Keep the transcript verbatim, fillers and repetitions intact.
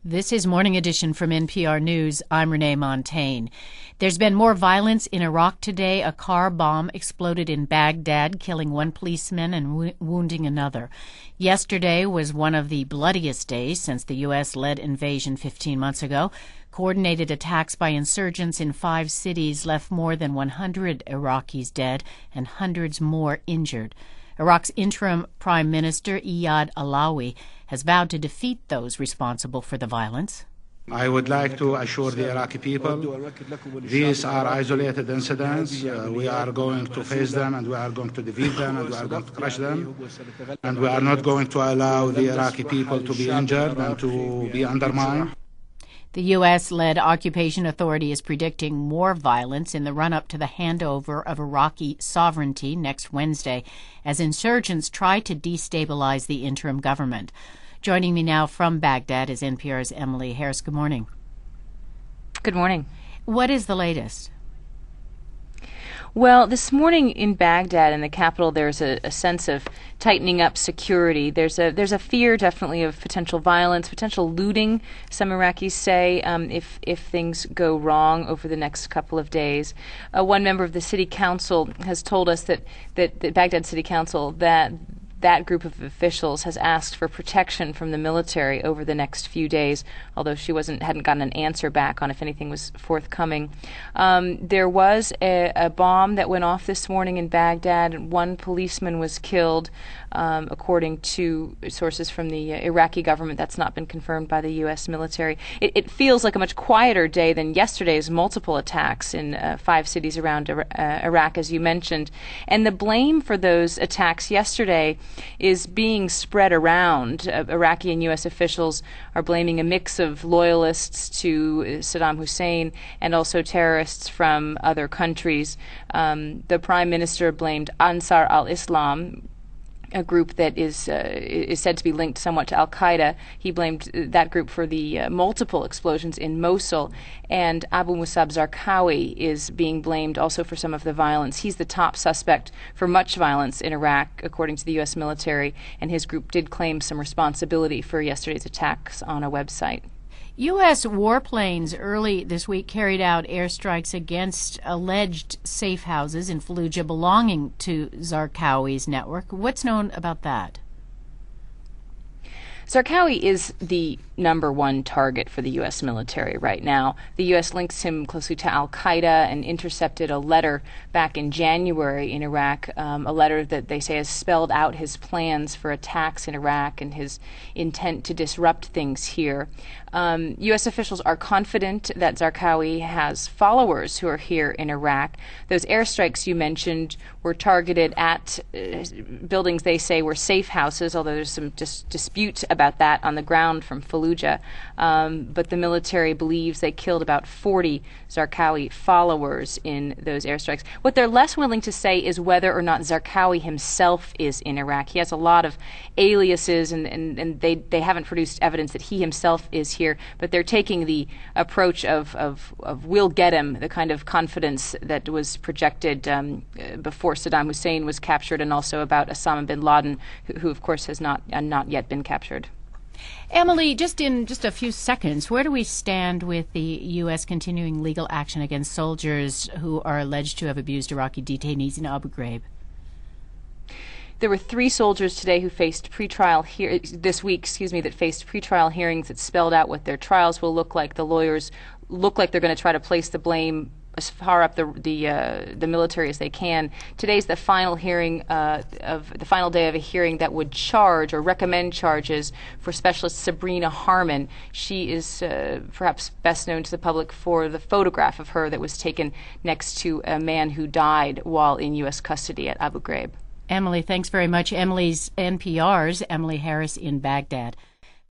This is Morning Edition from N P R News. I'm Renee Montaigne. There's been more violence in Iraq today. A car bomb exploded in Baghdad, killing one policeman and wo- wounding another. Yesterday was one of the bloodiest days since the U S-led invasion fifteen months ago. Coordinated attacks by insurgents in five cities left more than one hundred Iraqis dead and hundreds more injured. Iraq's interim prime minister, Iyad Allawi, has vowed to defeat those responsible for the violence. I would like to assure the Iraqi people these are isolated incidents. Uh, we are going to face them, and we are going to defeat them, and we are going to crush them. And we are not going to allow the Iraqi people to be injured and to be undermined. The U S-led occupation authority is predicting more violence in the run-up to the handover of Iraqi sovereignty next Wednesday as insurgents try to destabilize the interim government. Joining me now from Baghdad is N P R's Emily Harris. Good morning. Good morning. What is the latest? Well, this morning in Baghdad, in the capital, there's a, a sense of tightening up security. There's a there's a fear, definitely, of potential violence, potential looting. Some Iraqis say um, if if things go wrong over the next couple of days. Uh, one member of the city council has told us that that the Baghdad City Council that. That group of officials has asked for protection from the military over the next few days, although she wasn't hadn't gotten an answer back on if anything was forthcoming. Um, there was a, a bomb that went off this morning in Baghdad. One policeman was killed, um, according to sources from the uh, Iraqi government. That's not been confirmed by the U S military. It, it feels like a much quieter day than yesterday's multiple attacks in uh, five cities around uh, Iraq, as you mentioned. And the blame for those attacks yesterday is being spread around. Uh, Iraqi and U S officials are blaming a mix of loyalists to Saddam Hussein and also terrorists from other countries. Um, the prime minister blamed Ansar al-Islam, a group that is uh, is said to be linked somewhat to al-Qaeda. He blamed that group for the uh, multiple explosions in Mosul. And Abu Musab Zarqawi is being blamed also for some of the violence. He's the top suspect for much violence in Iraq, according to the U S military, and his group did claim some responsibility for yesterday's attacks on a website. U S warplanes early this week carried out airstrikes against alleged safe houses in Fallujah belonging to Zarqawi's network. What's known about that? Zarqawi is the number one target for the U S military right now. The U S links him closely to al-Qaeda and intercepted a letter back in January in Iraq, um, a letter that they say has spelled out his plans for attacks in Iraq and his intent to disrupt things here. Um, U S officials are confident that Zarqawi has followers who are here in Iraq. Those airstrikes you mentioned were targeted at uh, buildings they say were safe houses, although there's some dis- dispute about that on the ground from Fallujah. Um, but the military believes they killed about forty Zarqawi followers in those airstrikes. What they're less willing to say is whether or not Zarqawi himself is in Iraq. He has a lot of aliases, and, and, and they, they haven't produced evidence that he himself is here, but they're taking the approach of, of, of we'll get him, the kind of confidence that was projected um, before Saddam Hussein was captured, and also about Osama bin Laden, who, who of course has not uh, not yet been captured. Emily, just in just a few seconds, where do we stand with the U S continuing legal action against soldiers who are alleged to have abused Iraqi detainees in Abu Ghraib? There were three soldiers today who faced pretrial hear- this week, excuse me, that faced pretrial hearings that spelled out what their trials will look like. The lawyers look like they're going to try to place the blame as far up the the uh, the military as they can. Today's the final hearing uh, of the final day of a hearing that would charge or recommend charges for Specialist Sabrina Harman. She is uh, perhaps best known to the public for the photograph of her that was taken next to a man who died while in U S custody at Abu Ghraib. Emily, thanks very much. Emily's N P R's Emily Harris in Baghdad.